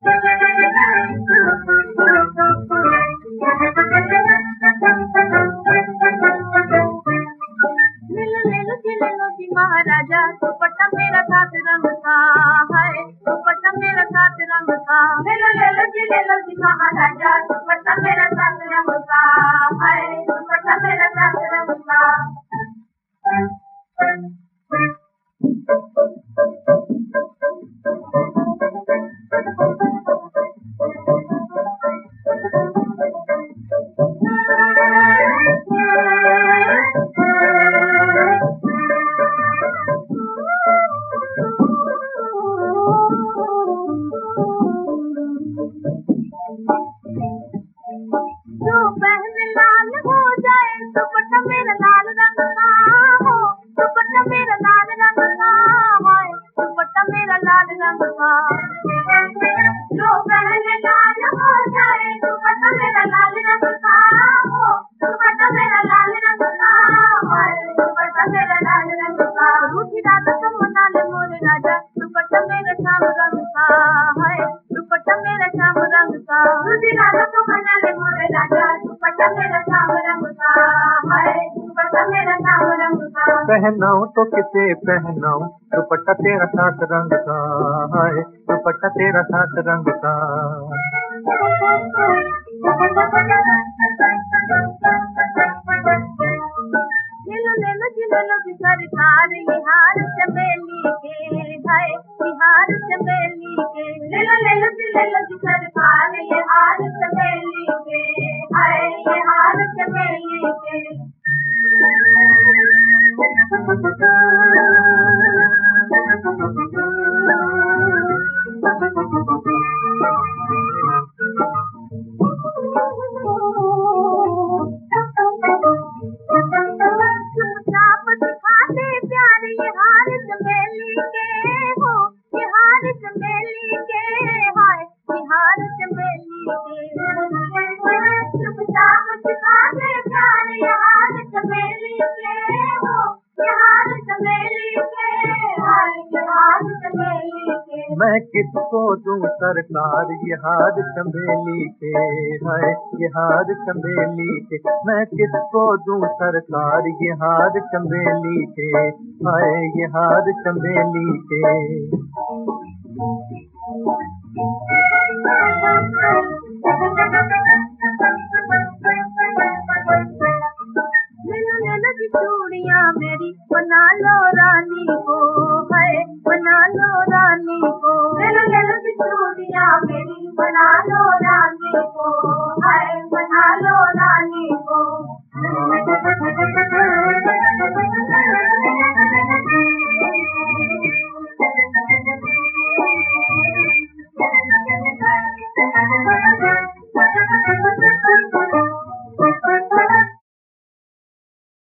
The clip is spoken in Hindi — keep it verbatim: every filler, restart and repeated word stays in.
महाराजा दुपट्टा मेरा सात रंग का है, दुपट्टा मेरा सात रंग का। ले लो ले लो जी ले लो जी महाराजा दुपट्टा मेरा सात रंग का है, दुपट्टा मेरा सात रंग का। जो पहन लाल हो जाए दुपट्टा मेरा लाल रंग का हो, दुपट्टा मेरा लाल रंग का है, दुपट्टा मेरा लाल रंग का। जो पहन लाल हो जाए दुपट्टा मेरा लाल रंग का हो, दुपट्टा मेरा लाल रंग का है, दुपट्टा मेरा लाल रंग का। रूठी रात तुम मना ले मोरे राजा दुपट्टा मेरा श्याम रंग का है, दुपट्टा मेरा श्याम रंग का। रूठी रात तुम मना ले मोरे राजा दुपट्टा मेरा श्याम रंग का है, दुपट्टा मेरा श्याम रंग का। पहनाऊं तो किसे पहनाऊं दुपट्टा तेरा सात रंग का है, दुपट्टा तेरा सात रंग का। ले लो ले लो जी ले लो जी सरकार ये हार चमेली के है, बिहार चमेली के। ले लो ले लो जी ले लो जी सरकार ये हार चमेली के है, ये हार चमेली के। चुपचाप दिखाते प्यार ये हार चमेली के हो, ये हार चमेली के हाय, ये हार चमेली के। चुपचाप दिखाते प्यार ये हार चमेली के हो, ये हार चमेली के हाय, ये हार चमेली के। मैं किसको दूं सरकार ये हार चमेली के है, ये हार चमेली के। मैं किसको दूं सरकार ये हार चमेली के है, ये हार चमेली के। ले लो ले लो जी चूड़ियां मेरी बना लो रानी को है, बना लो रानी को। ले लो ले लो जी चूड़ियां मेरी बना लो रानी को है, बना लो रानी को।